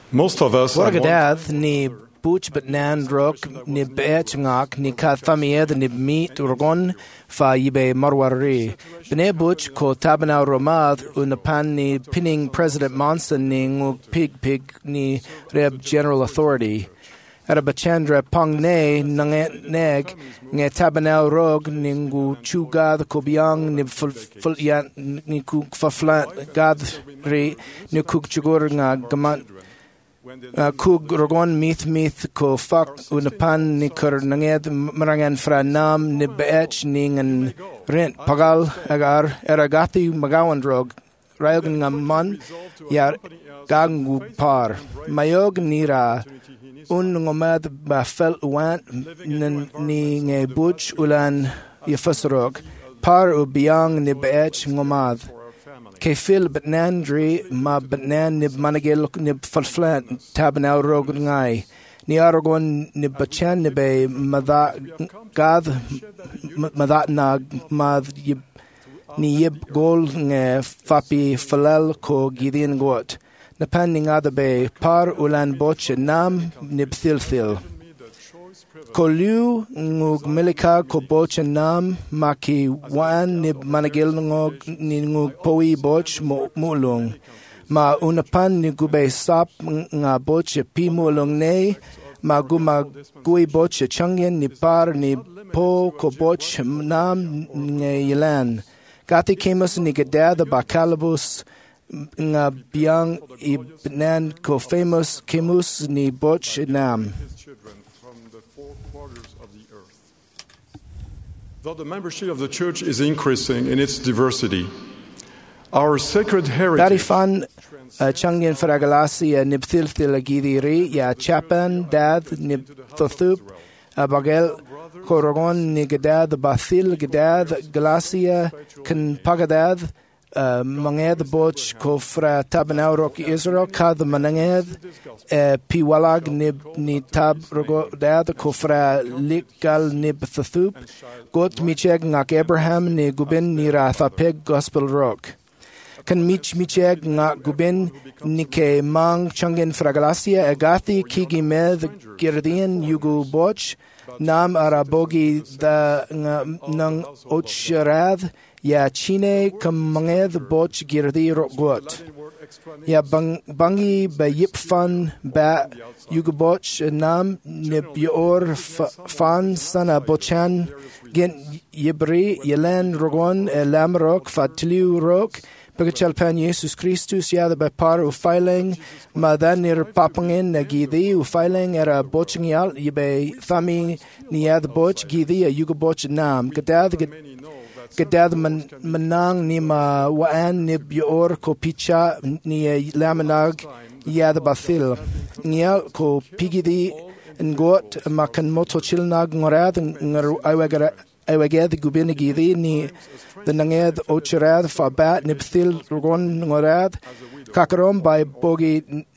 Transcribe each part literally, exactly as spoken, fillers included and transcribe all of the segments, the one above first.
Most of us are Wargadad ni buch but nan rock ni beach ngak ni ka thamied ni meet urgon fa yibe marwari. Bene buch ko tabana romad unapan ni pinning President Monson ni ngug pig pig ni reb general authority. Arabachandra Pongne neg nge tabanao rog ningu chugad kobiang ni fulyan ni kuk faflat gad re ni kuk chugur nga gaman kug rogon mith mith ko fak unapan ni kur nanged marangan fra nam ni beach ningen rent pagal agar eragati magawan drog rayog nga man ya gangu par mayog nira un ngomad ba fel wan ni nge buch ulan yafasrog par u biang ni beach ngomad ke fil batnandri ma batnan ni managel ni falflat tabanaw rog ngai ni aragon ni bachan ni be madha gad madha na mad ni yib gol nge fapi falal ko gidin got Napan ngada be par ulan boch nam nibthilthil. Kolu ngug milika ko boch nam maki wan nib managil ngog ni ngug poi boch mulung. Ma unapan ni gube sap nga boch pi mulung ne ma guma gui boch changyen ni par ni po ko boch nam nge yilan. Gati kemus ni gedad bakalabus nga biang ibnan ko famous kemus ni boch nam. Though the membership of the church is increasing in its diversity, our sacred heritage Darifan changyen fragalasi nibthil tilagidiri ya chapan dad nibthup bagel korogon ni gedad bathil gedad glacia kan pagadad Uh, manged boch ko fra tabanaw rock Israel kad mananged uh, piwalag nib ni tab rogo dad ko fra likal nib thathup got micheg ngak Abraham ni gubin ni ratha peg gospel rock kan mich micheg ngak gubin ni ke mang changen fragalasia agathi kigi med girdien yugu boch nam arabogi da nang ochrad ya chine kamanged boch girdi rogot ya bang bangi ba yipfan ba yugoboch nam nib yor fan sana bochan gen yibri yelan rogon lamrok fatliu rok pagchalpan Jesus Christus ya ba par u filing madanir papangin nagidi u filing era bochingyal yibe thami niad boch gidi yugoboch nam gadad Gadad manang ni ma waan ni bior ko picha ni lamanag yad bathil. Ngial ko pigidi ngot makan moto chilnag ngorad ngar awagad gubinigidi ni the nanged ochrad fa bat nibthil rogon ngorad kakarom by bogi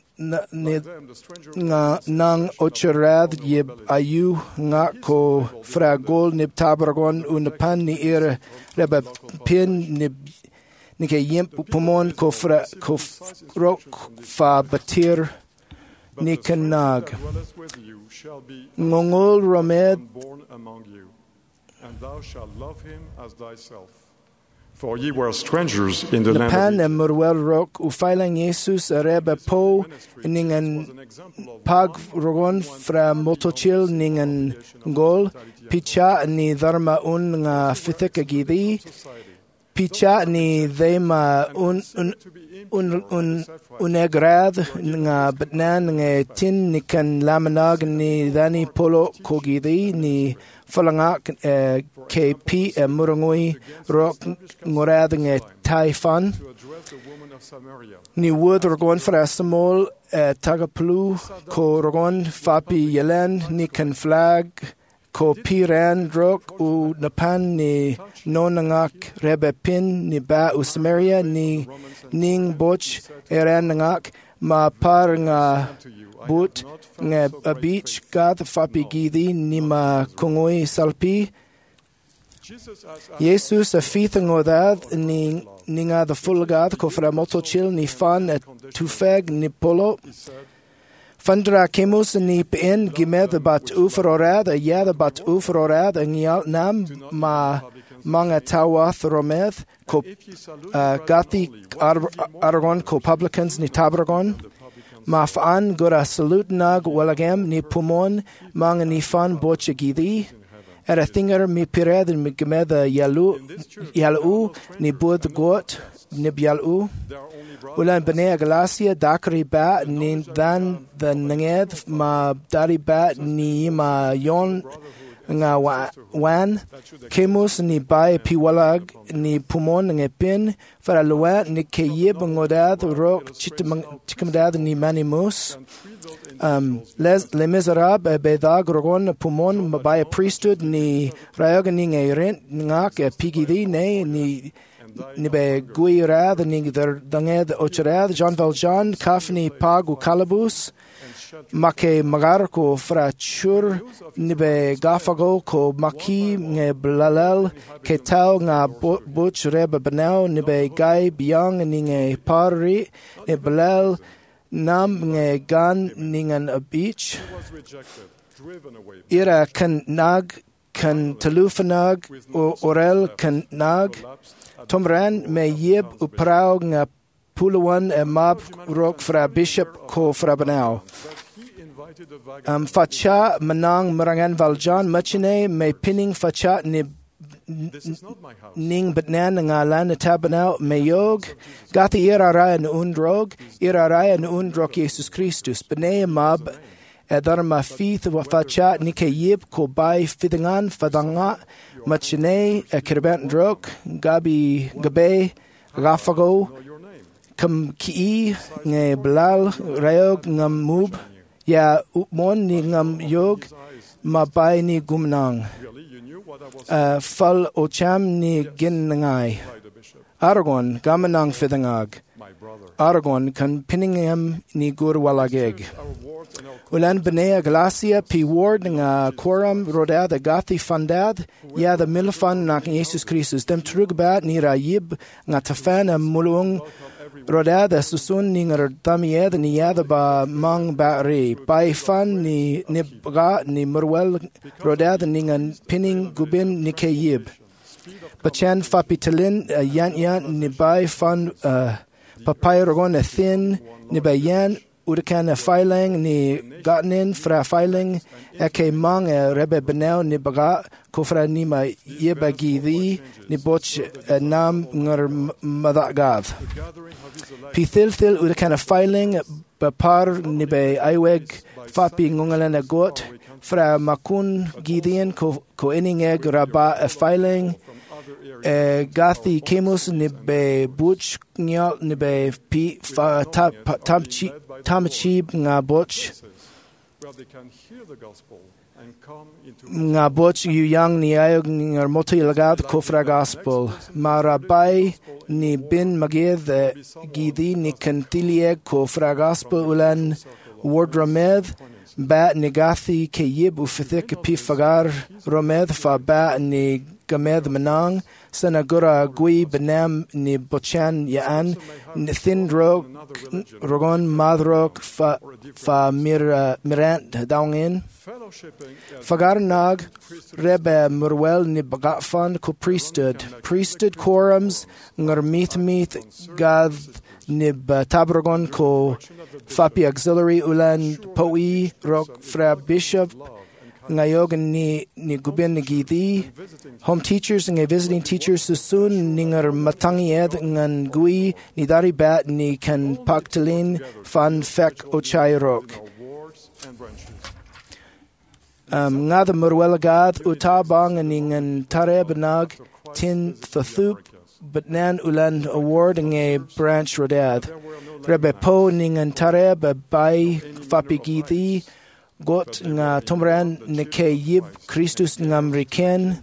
nga nang ochrad yib ayu nga ko fragol nib tabragon unapan ni ir reba pin nib nike yimp pumon ko fra ko rok fa batir nikanag ngongol romed and thou shalt love him as thyself. For ye were strangers in the land Napan of and Murwell Rock, Ufailang Jesus, Areba Po, Ningen Pag Rogon, Fra Motochil, Ningen Gol, Picha, ni Dharma un nga Fithika Gidi, Picha, ni Thema un un un un unegrad, nga Batnan, nga Tin, Nikan Lamanag, ni Dani Polo Kogidi, ni Falangak uh, K P uh, Murangui Rock Ngorad nge Taifan Ni Wood Rogon fra Samol uh, Tagaplu Ko Rogon Fapi Yelen Ni Kan Flag Ko Piran Rock U Napan Ni Nonangak Rebe Pin Ni Ba U Samaria Ni Ning Boch Eran Nangak Ma Par nga But nga a beach gad fapi gidi nima kungoi salpi Jesus a fithang odad ni ninga the full gad ko fra moto chill ni fan at tufag ni polo Fundra kemus ni pin gimed bat ufororad a yad bat ufororad ang yal nam ma mga tawath rometh ko gati Aragon ko publicans ni tabragon ma faan gura salute nag walagam ni pumon mga ni fan boche gidi era thinger mi pired mi gimed yalu yalu ni bud got ni yalu ulan bnei galasia dakri ba ni dan the nanged ma dari ba ni ma yon nga wan kemus ni bai piwalag ni pumon nge pin fara lua ni keyib ngodad rok chikmdad ni manimus um les les miserables bedag rogon pumon bai priesthood ni rayog ni nge rent ngak pigidi ne ni ni be guirad ni der danged ochrad John Valjean kafni pagu kalabus make magar ko frachur ni be gafago ko maki nge blalal ke tau nga buch reb benau ni be gai biang ni nge pari ni blal nam nge gan ningen a beach ira kan nag kan talufanag orel kan nag Tomran me yib uprau nga puluan e mab rok fra bishop ko fra benau. Um, facha manang marangan Valjean machine me pinning facha ni ning betnan nga lan tabanau me yog gati iraraya na undrog iraraya na undrog Jesus Christus bene mab edar ma fith wa facha ni ke yib ko bai fidingan fadanga machine e kirban drog gabi gabe gafago kam ki nge blal rayog ngam mub ya upmon ni ngam yog ma bai ni gumnang uh, fal ocham ni gin ngai Aragon gamanang fidangag Aragon kan pinningam ni gur walageg ulan benea glacia pi ward nga quorum rodad gathi fundad ya the milfan nak Jesus Christus dem trugbat ni rayib nga tafana mulung rodad susun ni ngar tamied ni yad ba mang bari pai fan ni nibga ni murwel rodad ni ngan pinning gubin ni kayib Bachan fapitalin uh, yan yan ni bai fan uh, papai rogon a thin ni bai yan udakan a filing ni gatnin fra filing eke mang a rebe benau ni baga kufra ni ma yebagi di ni boch uh, nam ngar madagav pithilthil udakan a filing bapar ni bai aiweg fapi ngungalan a got fra makun gideon ko ko iningeg raba a filing Uh, gathi kemus ni be buch nyal ni be pi fa tap tamchi tamchi nga buch nga buch yu yang ni ayog ngar moti lagad kofra gospel marabai ni bin magid gidi ni kantilie kofra gospel ulan word ramed ba ni gathi ke yib ufithik pi fagar ramed fa ba ni gamed manang sanagura gui benam ni bochan yaan ni thin rog rogon madrok fa fa mir uh, mirant daungin fagar nag rebe murwel ni bagafan ko priesthood priesthood quorums ngar meet meet gad ni tabragon ko fapi auxiliary ulan poi rok fra bishop ngayog ni ni gubin ni gidi home teachers and visiting teachers susun ningar matangi ed ngan gui ni dari bat ni kan paktalin fan fek ochai rok um ngad murwelagad utabang ni ngan tareb nag tin thathup but nan ulan award nge branch rodad rebe po ni ngan tareb bai fapi gidi got nga tomran ne ke yib Christus ngam reken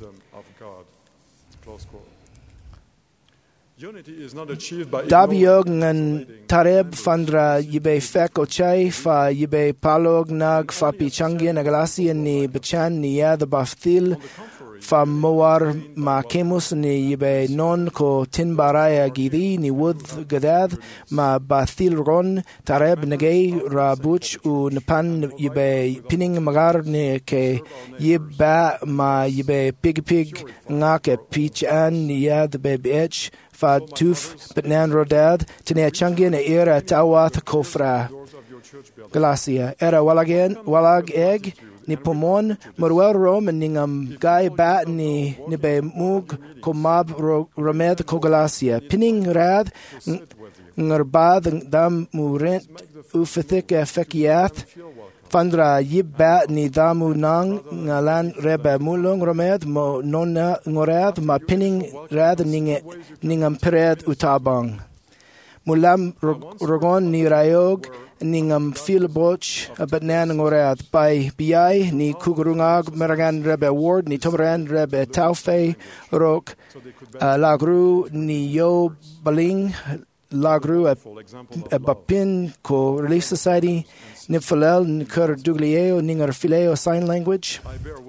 dabiog ngan tareb fandra yibe fek ochai fa yibe palog nag fa pichangien aglasi ni bachan ni yad baftil fa moar ma kemus ni yibe non ko tin baraya gidi ni wud gadad ma bathil ron tareb negay rabuch u napan yibe pining magar ni ke yibba ma yibe pig pig nga ke peach an yad be bech fa tuf betnan rodad tine changin era tawath kofra Galacia era walagen walag egg ni pomon morwel rom ningam gai bat ni ni be mug komab romed ko Galacia pining rad ngarbad dam murent ufethik fekiath Fandra yibbat ni damu nang ngalan rebe mulung romed mo nonna ngorad ma pining rad ninge ningam pered utabang. Mulam rogon ni rayog ningam filboch batnan ngorad by bi ni kugurungag meragan rebe ward ni tomran rebe taufe rok lagru ni yo baling lagru a bapin ko relief society Nifalel Nikur Duglio Ningar Fileo Sign Language.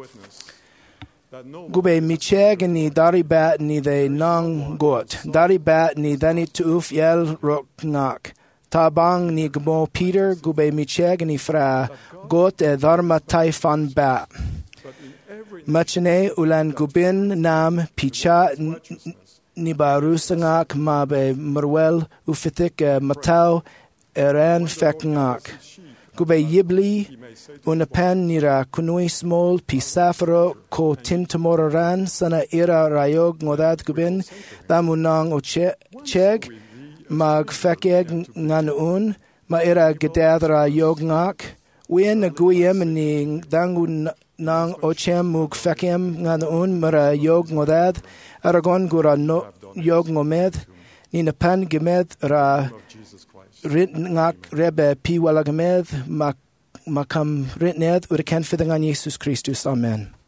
Gube Micheg ni Dari Bat ni the Nang Got. Dari Bat ni Dani Tuuf Yel Rok Nak. Tabang ni Gmo Peter Gube Micheg ni Fra Got e Dharma Taifan Bat. Machine Ulan Gubin Nam Picha Nibarusangak Mabe Merwel Ufitik Matau Eran Fekngak. Gube yibli unapan nira kunui small pisafro ko tintamoran sana ira rayog ngodad gubin damunang o cheg mag fekeg nganun ma ira gedad rayog ngak wien guyem ni dangu nang ochem mug fekem nganun mara yog ngodad aragon gura no yog ngomed ni napan gemed ra rit ngak rebe pi walagamed makam ritned ur ken fidang an Jesus Christus. Amen.